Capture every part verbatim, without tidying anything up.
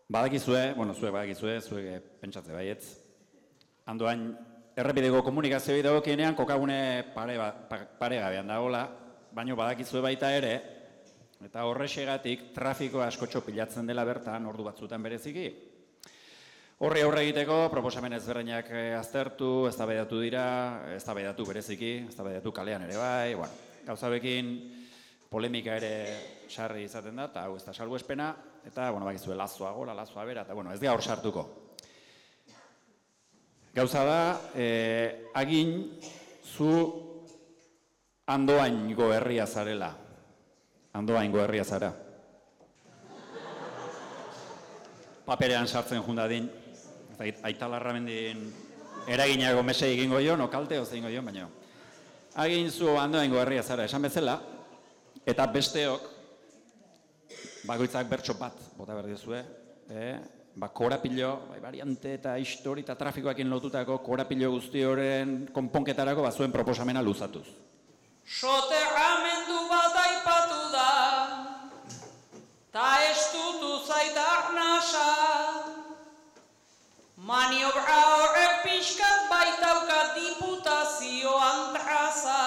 Badakizue, bueno, zuek badakizue, zuek pentsatze baietz. Andoain, errepideko komunikazioa dagokienean kokagune paregabean dagoela, baino badakizue baita ere, eta horrexegatik trafiko askotxo pilatzen dela bertan, ordu batzutan bereziki. Horri aurre egiteko, proposamen ezberdinak aztertu, eztabaidatu dira, eztabaidatu bereziki, eztabaidatu kalean ere bai, bueno, gauzabekin polemika ere sarri izaten da, eta hau ez da salbuespena, eta, bueno, bakizue, lazoa gola, lazoa bera, eta, bueno, ez da hor sartuko. Gauza da, eh, agin zu Andoaingo herria zarela. Andoaingo herria zara. Paperean sartzen jundadin, Aita Larramendin eraginago mesei egingo jo, no kalte oz egingo jo, baina. Agin zu Andoaingo herria zara, esan bezala, eta besteok, bakoitzak bertso bat, bota behar dizue, eh? ba, korapilo, bai, variante eta histori eta trafikoakin lotutako korapilo guzti horren konponketarako bazuen proposamena luzatuz. Soterramendu bat aipatu da, ta estutu zaitar nasa, maniobra horrek pixkat baitauka diputazioan traza.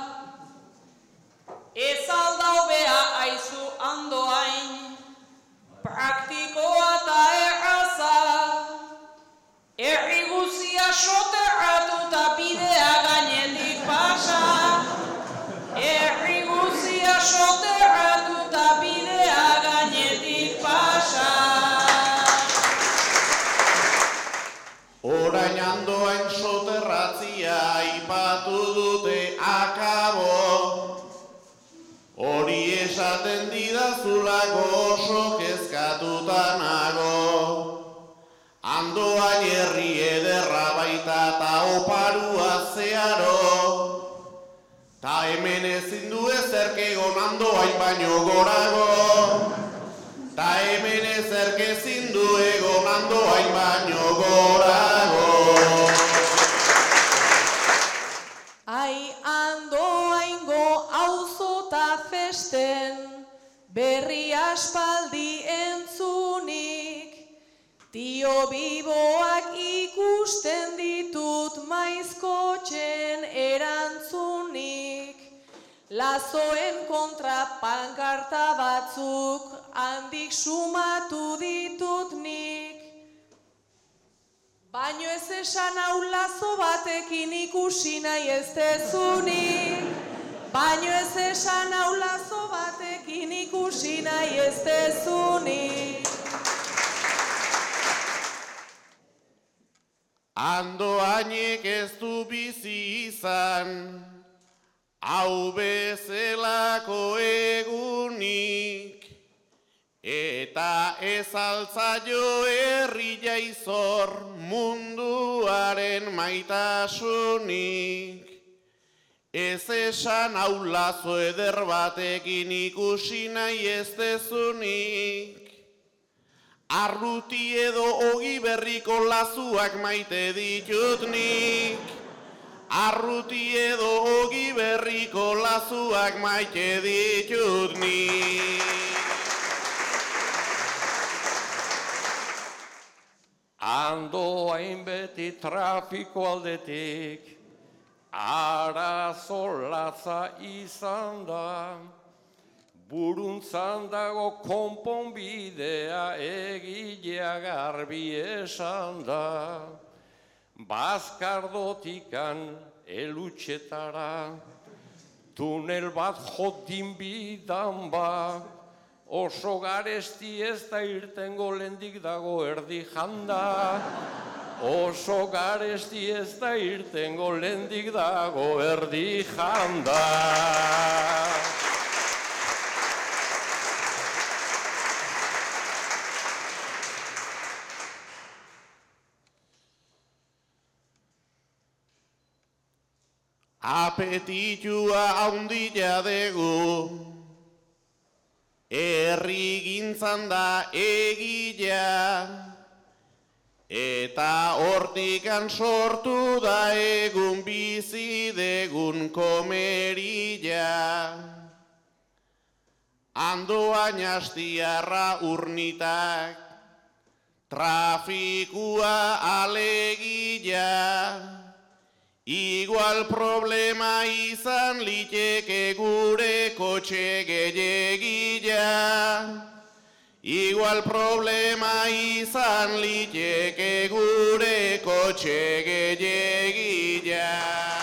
Ez aldau beha aizu Andoain, praktikoa eta erraza. Herri guzia soterratu eta bidea gainetik pasa. Herri guzia soterratu eta bidea gainetik pasa. Orain Andoain soterratzia aipatu dute akabo. Hori esaten didazulako oso kezkatuta nago. Andoain herri ederra baita ta oparua zeharo. Ta hemen ezin du ezerk egon Andoain baino gorago. Ta hemen ezerk ezin du egon Andoain baino gorago. Ai Andoaingo auzo ta festen, berri aspaldi entzunik, tio biboak ikusten ditut maizkotxen erantzunik, lazoen kontra pankarta batzuk handik sumatu ditut nik. Baino ez esan hau lazo batekin ikusi nahi ez dezunik. Baino ez esan hau lazo batekin ikusi nahi ez dezunik. Andoainek ez du bizi izan, hau bezelako egunik. Eta ez altzaio herri jaizor munduaren maitasunik. Ez esan hau lazo eder batekin ikusi nahi ez dezunik. Arruti edo ogi berriko lazuak maite ditut nik. Arruti edo ogi berriko lazuak maite ditut nik. Andoain beti trafiko aldetik, arazo latza izan da, buruntzan dago konponbidea egilea garbi esan da, Bazkardotikan elutxetara, tunel bat jotin bidan ba, oso garesti ez da irtengo lendik dago erdi janda. Oso garesti ez da irtengo lendik dago erdi janda. Apetitua haundila dugu, herri gintzan da egila, eta hortikan sortu da egun bizi degun komerila. Andoain astiarra urnitak, Trafikua alegia, igual problema izan liteke gure kotxe gehiagia. Igual problema izan liteke gure kotxe gehiagia.